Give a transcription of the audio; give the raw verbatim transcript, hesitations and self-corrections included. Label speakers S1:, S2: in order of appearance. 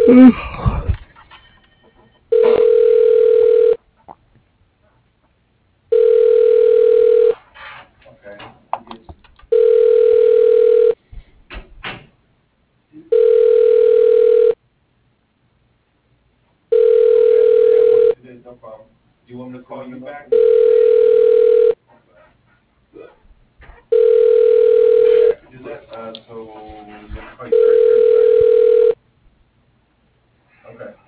S1: Okay. Yes. Okay. Yeah, no problem. Do you want me to call you back? Good. Okay, I could do that. Uh, so you want me to call you Thursday or Friday? Okay.